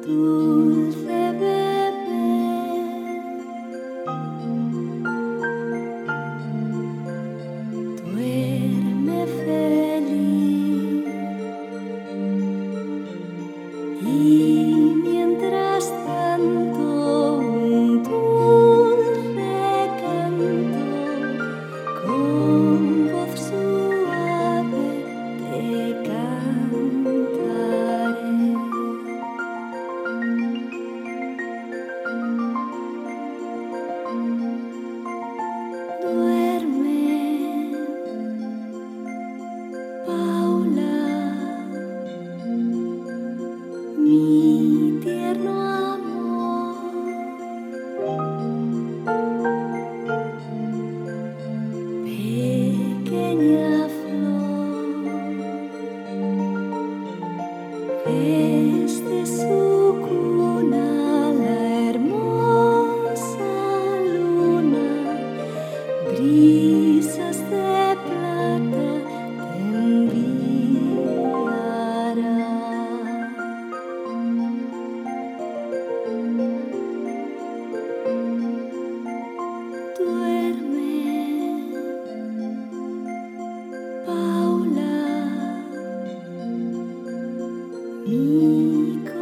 dulce bebé, duerme feliz. Y mientras tanto un dulce canto con voz suave te cantaré. Duerme, Paula, mi tierno amor. Pequeña flor, desde su cuna la hermosa luna, brisas de plata te enviará. Duerme, Paula, mi corazón.